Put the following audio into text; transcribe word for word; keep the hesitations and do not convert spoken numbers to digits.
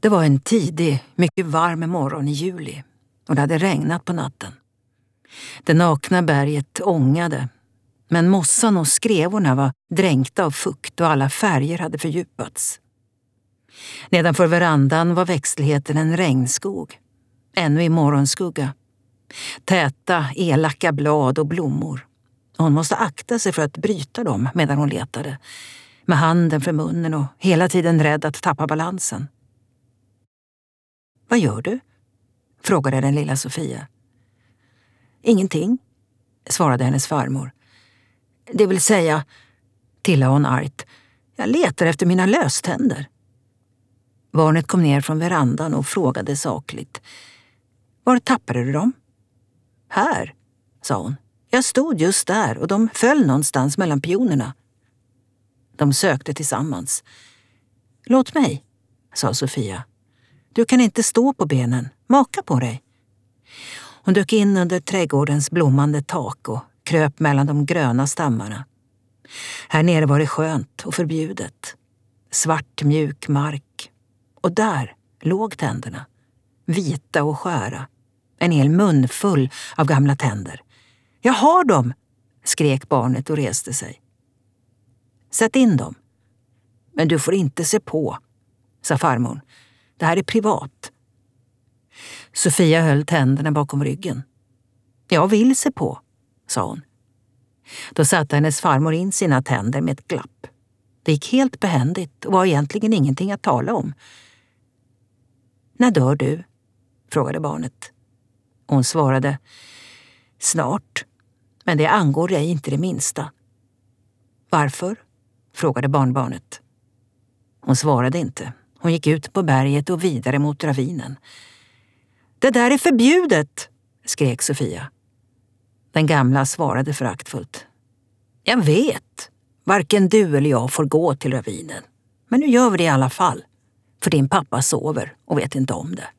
Det var en tidig, mycket varm morgon i juli och det hade regnat på natten. Det nakna berget ångade, men mossan och skrevorna var dränkta av fukt och alla färger hade fördjupats. Nedanför verandan var växtligheten en regnskog, ännu i morgonskugga. Täta, elaka blad och blommor. Hon måste akta sig för att bryta dem medan hon letade, med handen för munnen och hela tiden rädd att tappa balansen. Vad gör du? Frågade den lilla Sofia. Ingenting, svarade hennes farmor. Det vill säga, tillade hon argt, jag letar efter mina löständer. Barnet kom ner från verandan och frågade sakligt. Var tappade du dem? Här, sa hon. Jag stod just där och de föll någonstans mellan pionerna. De sökte tillsammans. Låt mig, sa Sofia. Du kan inte stå på benen. Maka på dig. Hon dök in under trädgårdens blommande tak och kröp mellan de gröna stammarna. Här nere var det skönt och förbjudet. Svart mjuk mark. Och där låg tänderna. Vita och skära. En hel mun full av gamla tänder. Jag har dem, skrek barnet och reste sig. Sätt in dem. Men du får inte se på, sa farmor. Det här är privat. Sofia höll tänderna bakom ryggen. Jag vill se på, sa hon. Då satte hennes farmor in sina tänder med ett glapp. Det gick helt behändigt och var egentligen ingenting att tala om. När dör du? Frågade barnet. Hon svarade, snart, men det angår dig inte det minsta. Varför? Frågade barnbarnet. Hon svarade inte. Hon gick ut på berget och vidare mot ravinen. Det där är förbjudet, skrek Sofia. Den gamla svarade föraktfullt. Jag vet, varken du eller jag får gå till ravinen. Men nu gör vi det i alla fall, för din pappa sover och vet inte om det.